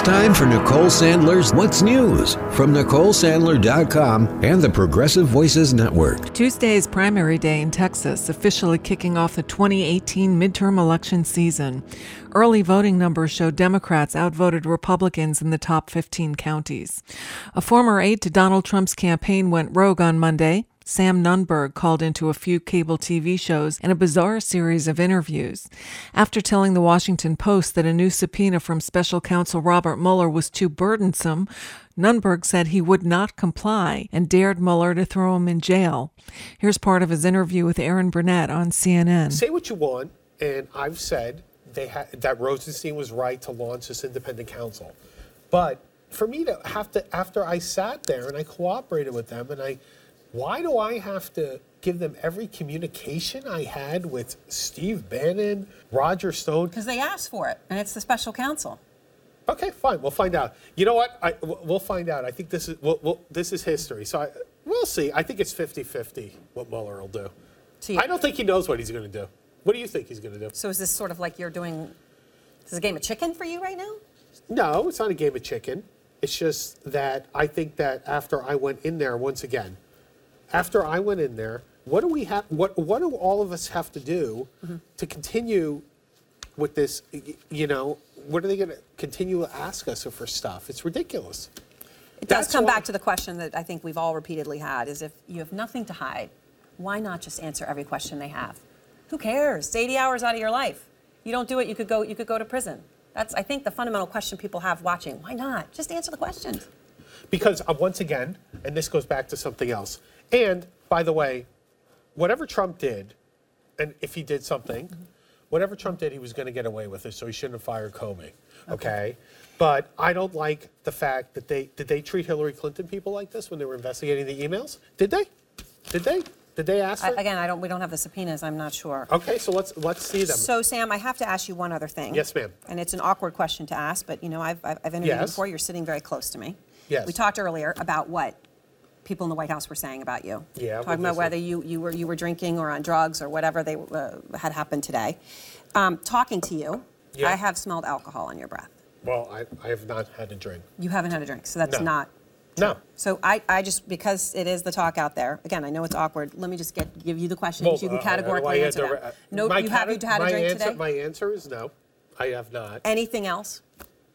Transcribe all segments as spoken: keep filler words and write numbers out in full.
time for Nicole Sandler's What's News from Nicole Sandler dot com and the Progressive Voices Network. Tuesday's primary day in Texas, officially kicking off the twenty eighteen midterm election season. Early voting numbers show Democrats outvoted Republicans in the top fifteen counties. A former aide to Donald Trump's campaign went rogue on Monday. Sam Nunberg called into a few cable T V shows in a bizarre series of interviews. After telling the Washington Post that a new subpoena from special counsel Robert Mueller was too burdensome, Nunberg said he would not comply and dared Mueller to throw him in jail. Here's part of his interview with Aaron Burnett on C N N. Say what you want, and I've said they ha- that Rosenstein was right to launch this independent counsel. But for me to have to, after I sat there and I cooperated with them and I Why do I have to give them every communication I had with Steve Bannon, Roger Stone? Because they asked for it, and it's the special counsel. Okay, fine. We'll find out. You know what? I, we'll find out. I think this is we'll, we'll, this is history. So I, we'll see. I think it's fifty-fifty what Mueller will do. So you, I don't think he knows what he's going to do. What do you think he's going to do? So is this sort of like you're doing, is this a game of chicken for you right now? No, it's not a game of chicken. It's just that I think that after I went in there once again, After I went in there, what do we have? What what do all of us have to do mm-hmm. to continue with this? You know, what are they going to continue to ask us for stuff? It's ridiculous. It does That's come why, back to the question that I think we've all repeatedly had: is if you have nothing to hide, why not just answer every question they have? Who cares? It's eighty hours out of your life. You don't do it, you could go. You could go to prison. That's I think the fundamental question people have watching. Why not just answer the questions? Because uh, once again, and this goes back to something else. And, by the way, whatever Trump did, and if he did something, mm-hmm. whatever Trump did, he was going to get away with it, so he shouldn't have fired Comey, okay? okay? But I don't like the fact that they, did they treat Hillary Clinton people like this when they were investigating the emails? Did they? Did they? Did they ask for I, Again, I don't. we don't have the subpoenas, I'm not sure. Okay, so let's let's see them. So, Sam, I have to ask you one other thing. Yes, ma'am. And it's an awkward question to ask, but, you know, I've, I've interviewed yes. you before. You're sitting very close to me. Yes. We talked earlier about what people in the White House were saying about you. Yeah. Talking about whether you, you were you were drinking or on drugs or whatever they uh, had happened today. Um, talking to you, yeah. I have smelled alcohol on your breath. Well, I, I have not had a drink. You haven't had a drink, so that's no. not true. No. So I, I just, because it is the talk out there, again, I know it's awkward, let me just get give you the questions. Well, you can categorically uh, answer them. Uh, no, you have you had a drink answer, today? My answer is no. I have not. Anything else?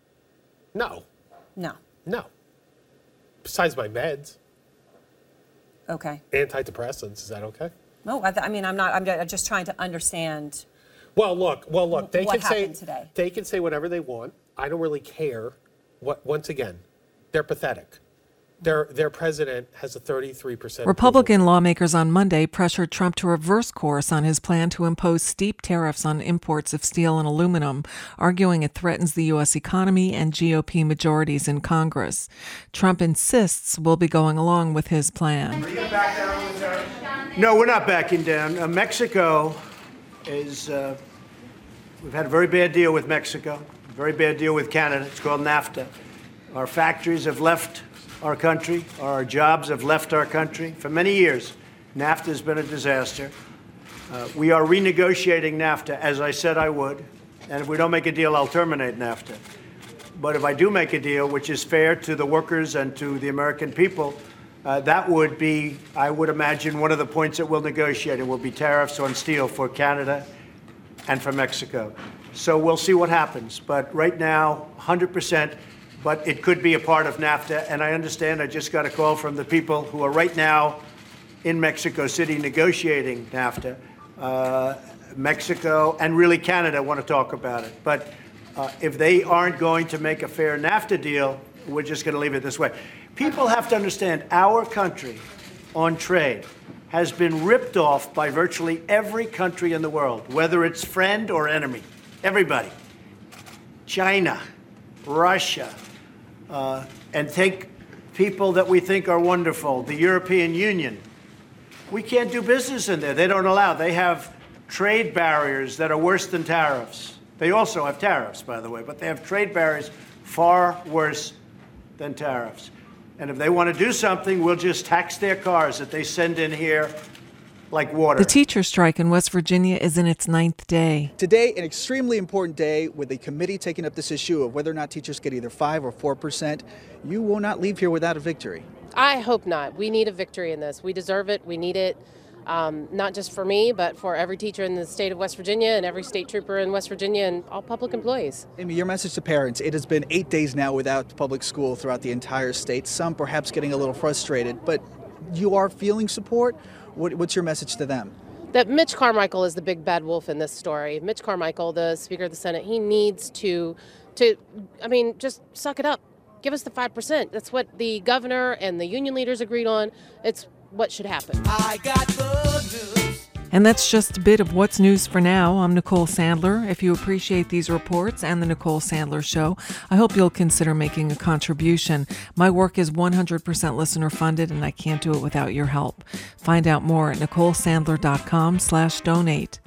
No. No. No. Besides my meds. Okay. Antidepressants, is that okay? No, I, th- I mean, I'm not, I'm just trying to understand. Well, look, well, look, they what can say, today. They can say whatever they want. I don't really care. What, once again, they're pathetic. Their, their president has a thirty-three percent. Republican lawmakers on Monday pressured Trump to reverse course on his plan to impose steep tariffs on imports of steel and aluminum, arguing it threatens the U S economy and G O P majorities in Congress. Trump insists we'll be going along with his plan. Are you gonna back down on the tariffs? No, we're not backing down. Uh, Mexico is, uh, we've had a very bad deal with Mexico, a very bad deal with Canada. It's called NAFTA. Our factories have left our country, our jobs have left our country. For many years, NAFTA has been a disaster. Uh, we are renegotiating NAFTA, as I said I would, and if we don't make a deal, I'll terminate NAFTA. But if I do make a deal, which is fair to the workers and to the American people, uh, that would be, I would imagine, one of the points that we'll negotiate. It will be tariffs on steel for Canada and for Mexico. So we'll see what happens. But right now, one hundred percent. But it could be a part of NAFTA, and I understand I just got a call from the people who are right now in Mexico City negotiating NAFTA. Uh, Mexico and really Canada want to talk about it. But uh, if they aren't going to make a fair NAFTA deal, we're just going to leave it this way. People have to understand our country on trade has been ripped off by virtually every country in the world, whether it's friend or enemy. Everybody. China, Russia, uh, and take people that we think are wonderful, the European Union. We can't do business in there. They don't allow. They have trade barriers that are worse than tariffs. They also have tariffs, by the way, but they have trade barriers far worse than tariffs. And if they want to do something, we'll just tax their cars that they send in here like water. The teacher strike in West Virginia is in its ninth day. Today, an extremely important day with the committee taking up this issue of whether or not teachers get either five or four percent. You will not leave here without a victory. I hope not. We need a victory in this. We deserve it. We need it, um, not just for me, but for every teacher in the state of West Virginia and every state trooper in West Virginia and all public employees. Amy, your message to parents. It has been eight days now without public school throughout the entire state. Some perhaps getting a little frustrated, but you are feeling support. What, what's your message to them? That Mitch Carmichael is the big bad wolf in this story. Mitch Carmichael, the Speaker of the Senate, he needs to, to, I mean, just suck it up. Give us the five percent. That's what the governor and the union leaders agreed on. It's what should happen. I got the news. And that's just a bit of what's news for now. I'm Nicole Sandler. If you appreciate these reports and the Nicole Sandler Show, I hope you'll consider making a contribution. My work is one hundred percent listener funded, and I can't do it without your help. Find out more at nicolesandler.com slash donate.